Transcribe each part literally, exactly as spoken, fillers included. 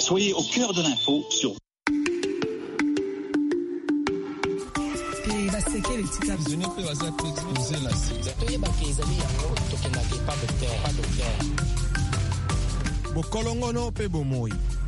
Soyez au cœur de l'info sur bokolongono pe bomoi.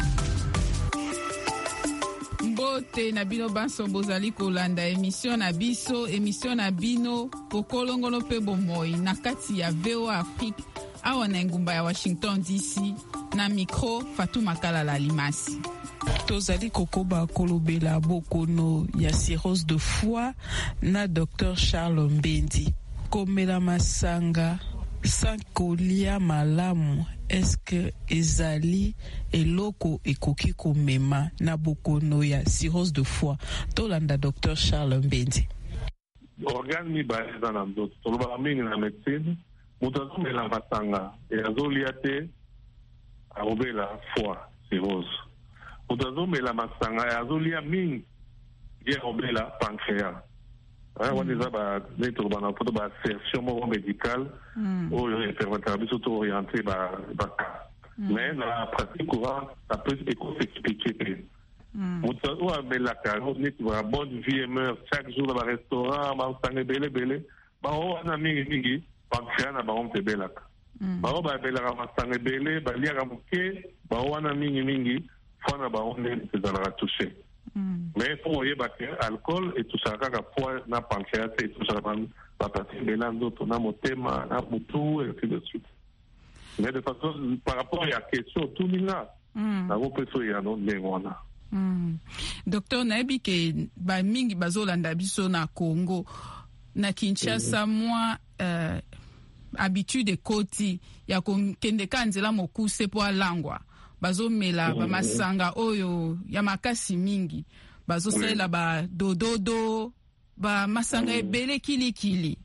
Mbote na bino banso bozali kolanda émission na biso émission na bino bokolongono pe bomoi na kati ya V O A Afrique awa na ngumba ya Washington D C na micro Fatuma Kalala Limasi. Tozali kokoba kolobela bokono ya cirrhose de foie na docteur Charles Mbendi. Komela masanga sankolia malamu eske ezali eloko ekoki komema na bokono ya cirrhose de foie. Tolanda docteur Charles Mbendi. Organe mi ba eza na nzoto tolobaka mingi na médecine moto azomela masanga azolia te akobela foie cirrhose. Moto azomela masanga azolia mingi ye akobela pancréas. wana eza netolobana poto baassertion moko médicale oyo epermetaka biso to orienté baka mais na pratique courante ça peut s'expliquer pe moto oyo amelaka neti ba bonne vie et meurt chaque jour na barestaurant basanga ebele ebele bao wana mingimingi pancréas na bango mpe ebelaka bao babelaka masanga ebele baliaka moke bao wana mingimingi foi na bango nde ezalaka touché. Mais pour voyez alcool et tout ça, quand foie na pancréas et tout ça, la partie mélando, on a motema, na mutu et ainsi de suite. Mais de façon par rapport à la question, tout le monde na represo ya non lengwana. Docteur Nabi ke ba mingi bazolanda biso na Congo na Kinshasa moi euh, habitude koti ya kende kanzela mokuse po alangwa. Bazomela ba masanga oyo ya makasi mingi bazosela ba dododo ba masanga ebele kili kili.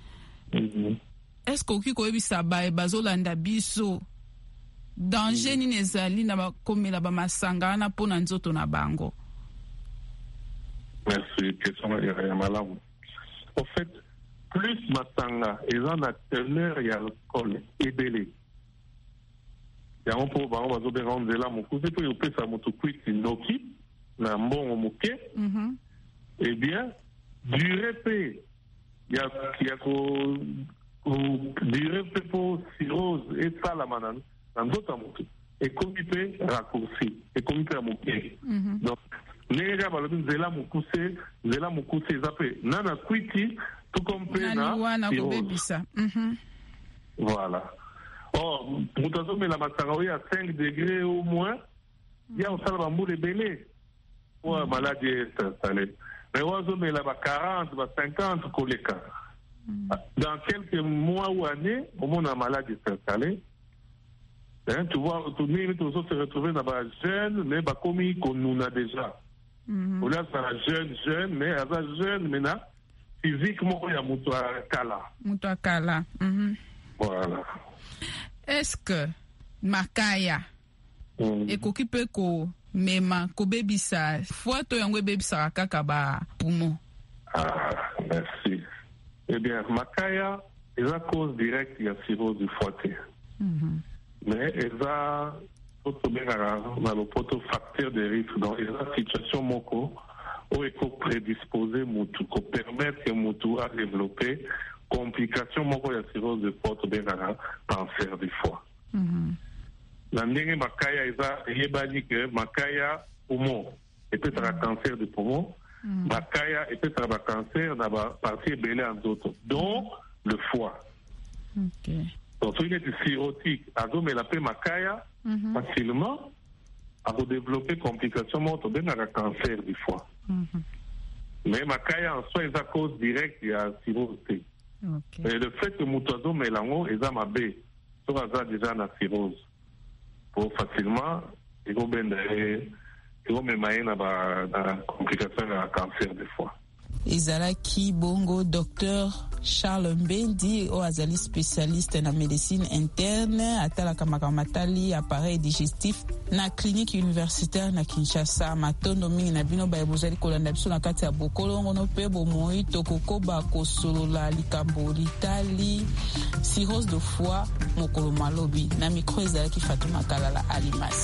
Est-ce que ko ebisa ba bazolanda biso danger ni nezali na ba komela ba masanga na pona nzoto na bango? Merci, question ya malamu. En fait, plus masanga ezan na teneur ya alcool ebele yango mpo bango bazobengaka nzela mokuse mpo yopesa moto kwiti noki na mbongo moke eh bien dure mpe ya ko dure mpe mpo cirrhose esalama na nzoto ya moto ekomi mpe raccourci ekomi mpe ya moke donc ndenge kaka balobi nzela mokuse nzela mokuse eza mpe na na kwiti tuko mpe na cirrhose. Voilà. Oh, moto azomela masanga oyo ya cinq degrés au moins ya osala bambula ebele oyo maladi installé. Mais oyo azomela ba quarante ba cinquante koleka dans quelques mois ou années omona maladi installé. Hein, tu vois, tout le monde se retrouver dans ba jeune mais bakomi konuna déjà. Au lieu de jeune jeune mais asa jeune maintenant physiquement ya moto akala. Moto akala. Voilà. Est-ce que makaya mm. ekoki pe ko mema ko bebisa fois to yango bebisa kaka ba poumon? Ah, merci. Eh bien, makaya est la cause directe de la cirrhose du foie. Mm-hmm. Mais elle a un facteur de risque. Donc, il y a une situation moko où il faut prédisposer moutou, pour permettre que moutou a développé complication moko ya cirrhose de foie to benga cancer du foie. Na ndenge makaya eza eyebani ke makaya poumon peut-être un cancer du poumon, makaya peut-être un cancer na ba partie ebele en nzoto dont le foie. Okay. Donc il est cirrhotique azomela pe makaya facilement à développer complication moko to benga cancer du foie. Mais makaya en soi est à cause directe ya cirrhose. Okay. Et le fait que Moutazo Mélango est à ma baie, ça va déjà la cirrhose. Pour facilement, il va me mettre dans la complication de cancer des foie. Ezalaki bongo docteur Charles Mbendi o azali spécialiste na médecine interne atalaka makamatali appareil digestif na clinique universitaire na Kinshasa. Matondo mingi na bino ba bozali kolanda biso na kati ya bokolongo no pe bomoi tokokoba kosolola likambo litali cirrhose de foie mokolo malobi na micro ezalaki Fatuma Kalala Alimas.